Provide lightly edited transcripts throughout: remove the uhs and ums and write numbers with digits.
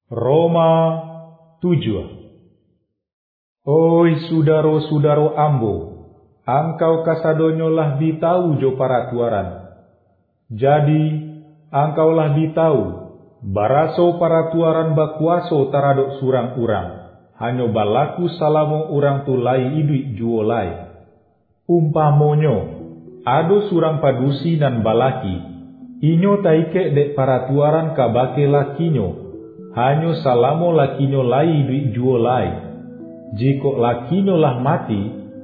Roma 7. Oi sudaro-sudaro ambo, angkau kasadonyo lah bitau jo paratuaran. Jadi, angkau lah bitau, baraso paratuaran bakuaso taradok surang urang, hanyo balaku salamo urang tu lai idui juo lai. Umpamonyo, ado surang padusi nan balaki, inyo taike dek paratuaran kabake lakinyo, hanyo salamo lakinyo lai idui juo lai. Jiko lakinyo lah mati,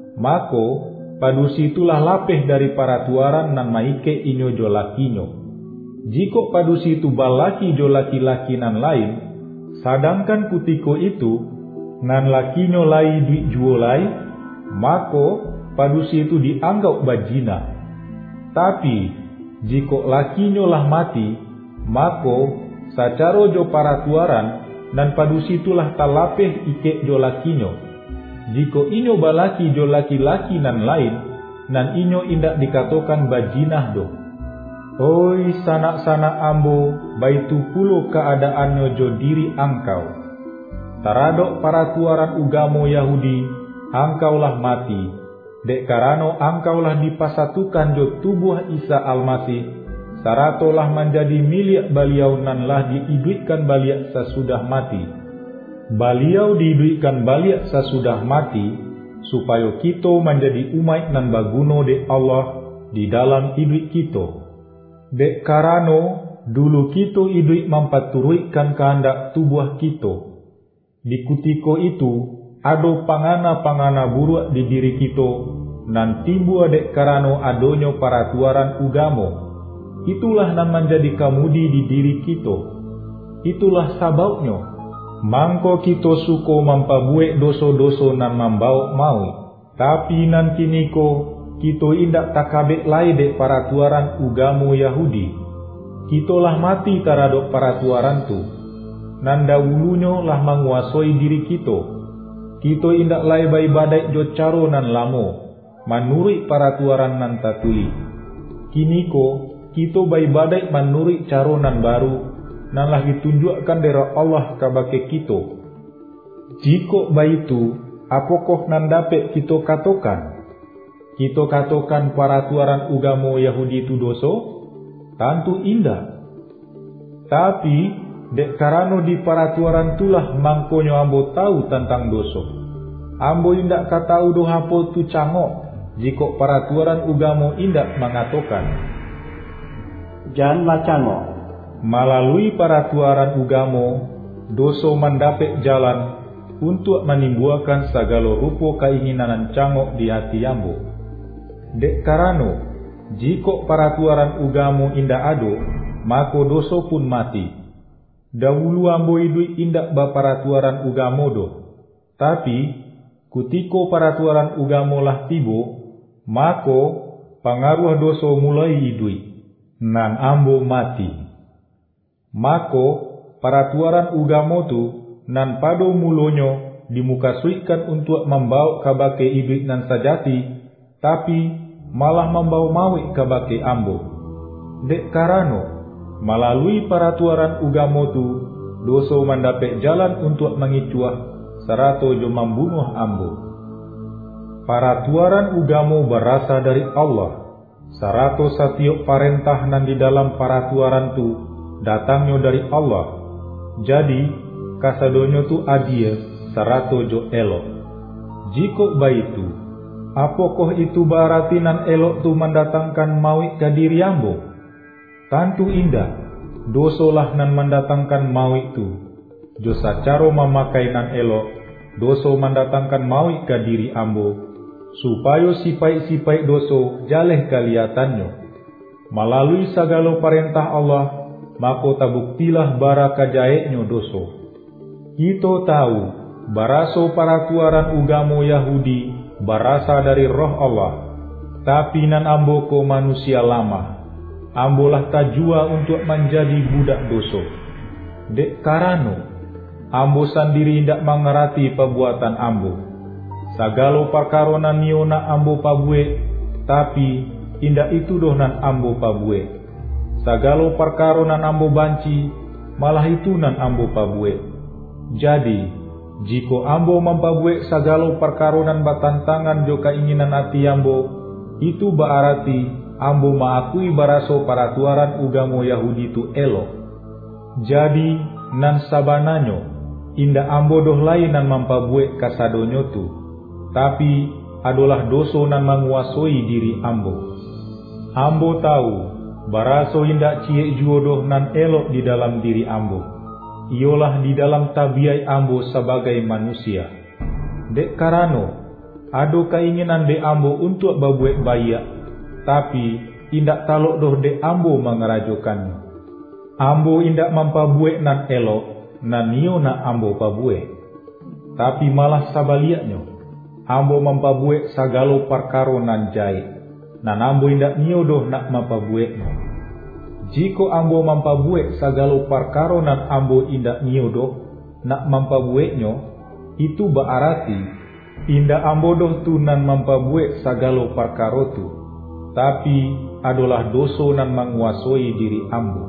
mako padusi itulah lapeh dari paratuaran nan maike inyo jo lakinyo. Jiko padusi itu balaki jo laki-laki nan lain, sadangkan kutiko itu nan lakinyo lai idui juo lai, mako padusi itu dianggap bajina. Tapi jiko lakinyo lah mati, mako sacaro jo paratuaran nan padusi itulah talapeh ike jo lakinyo. Jiko inyo balaki jo laki-laki nan lain, nan inyo indak dikatokan bajinah do. Oi sanak-sanak ambo, baitu pulo keadaannya jo diri angkau. Taradok paratuaran ugamo Yahudi, angkaulah mati, dek karano angkaulah dipasatukan jo tubuh Isa Almasih, saratolah menjadi milik beliau nan lah diiduikan baliak sesudah mati. Beliau diiduikan baliak sesudah mati, supaya kita menjadi umat nan baguno de Allah di dalam iduik kita. Dek karano dulu kita iduik mampaturuikan kehendak tubuh kita. Di kutiko itu ado pangana-pangana buruk di diri kita, nan timbul dek karano adonyo paratuaran ugamo. Itulah nan menjadi kamudi di diri kita. Itulah sababnya mangko kita suko mampabuek doso-doso nan mambau maui. Tapi nan kiniko kita indak takabek lai dek paratuaran ugamo Yahudi. Kitolah mati taradok paratuaran tu. Nan dahulunyo lah menguasai diri kita. Kita indak lai baik-baik jo caro nan lamo, manuri paratuaran nan tatuli. Kiniko kita baik-baik manuri caro nan baru, nan lah ditunjukkan dari Allah kabake kita. Jiko baitu, apakah nan dapat kita katakan? Kita katakan paratuaran ugamo Yahudi itu dosa? Tentu indah. Tapi dek karano di paratuaran tulah mangkonyo ambo tahu tentang dosa. Ambo indak katau do hapo tu cangok, jiko paratuaran ugamo indak mengatakan. Janganlah cangok. Melalui paratuaran ugamo, doso mendapat jalan untuk menimbulkan segala rupa keinginan cangok di hati ambo. Dek karano, jiko paratuaran ugamo indak ado, mako doso pun mati. Dahulu ambo idui indak baparatuaran ugamo do. Tapi, kutiko paratuaran ugamo lah tibo, mako pengaruh doso mulai idui. Nan ambo mati. Mako paratuaran ugamo tu nan pado mulonyo dimukasuikan untuk membawa kabake iduit nan sajati, tapi malah membawa mawi kabake ambo. Dek karano melalui paratuaran ugamo tu doso mendapat jalan untuk mengicuah serato jo membunuh ambo. Paratuaran ugamo berasal dari Allah. Sarato satiok parentah nan di dalam paratuaran tu datangnya dari Allah. Jadi kasadonyo tu adil sarato jo elok. Jiko baitu, apakah itu berarti nan elok tu mendatangkan mawi ke diri ambo? Tentu indah. Dosolah nan mendatangkan mawi tu. Jo sacaro memakai nan elok, doso mendatangkan mawi ke diri ambo, supaya sipai-sipai doso jaleh kelihatannya. Melalui segala perintah Allah, maka tabuktilah bara kajaeknya doso. Kita tahu, baraso paratuaran ugamo Yahudi berasal dari roh Allah. Tapi nan ambo ko manusia lama, ambolah tajua untuk menjadi budak doso. Dek karano, ambo sendiri indak mengerti perbuatan ambo. Sagalo perkara nan niona ambo pabue, tapi indak itu doh nan ambo pabue. Sagalo perkara nan ambo banci, malah itu nan ambo pabue. Jadi, jiko ambo mampabuek sagalo perkaronan batantangan jo keinginan hati ambo, itu berarti ambo maakui baraso paratuaran ugamo Yahudi tu elok. Jadi, nan sabananyo, inda ambo doh lain nan mampabuek kasadonyo tu, tapi adalah doso nan menguasai diri ambo. Ambo tahu, baraso inda cie juodoh nan elok di dalam diri ambo, ialah di dalam tabiat ambo sebagai manusia. Dek karano, ado keinginan de ambo untuk babuek bayak, tapi indak talok doh de ambo mengerajokannya. Ambo indak mampabuek nan elok, nan nio na ambo pabuek. Tapi malah sabaliaknya, ambo mampabuek sagalo perkaro nan jai, nan ambo indak nio doh nak mampabueknya. Jiko ambo mampabuek sagalo perkaro nan ambo indak nio doh nak mampabueknya, itu berarti indak ambo doh tu nan mampabuek sagalo perkaro tu, tapi adalah doso nan menguasai diri ambo.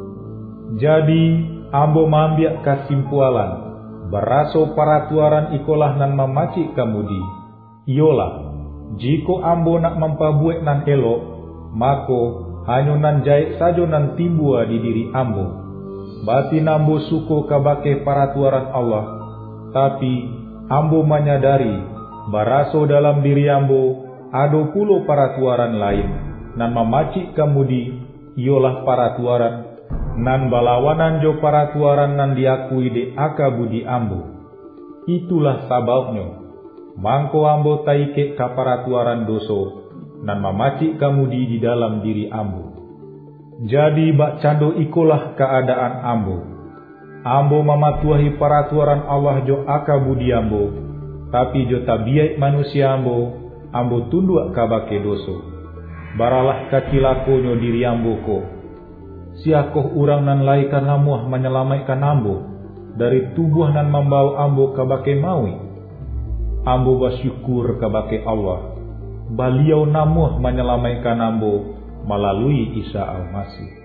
Jadi ambo mambiak kesimpulan baraso paratuaran ikolah nan memacik kamudi, iolah jiko ambo nak mampabuek nan elok, mako hanyo nan jahit sajo nan timbua di diri ambo. Batin ambo suko kabake paratuaran Allah, tapi ambo menyadari baraso dalam diri ambo ado pulo paratuaran lain nan memacik kamudi, iolah paratuaran nan balawanan jo paratuaran nan diakui de akabudi ambo. Itulah sababnya mangko ambo taike ka paratuaran doso nan memacik kamudi di dalam diri ambo. Jadi bak cando ikolah keadaan ambo. Ambo mematuhi paratuaran Allah jo akabudi ambo, tapi jo tabiat manusia ambo tunduk kabake doso. Baralah kacilakonyo diri ambo ko. Siakoh urang nan laikan lamuah menyelamatkan ambo dari tubuh nan membawa ambo kabake maui. Ambo bersyukur kabake Allah, beliau namuah menyelamatkan ambo melalui Isa Al-Masih.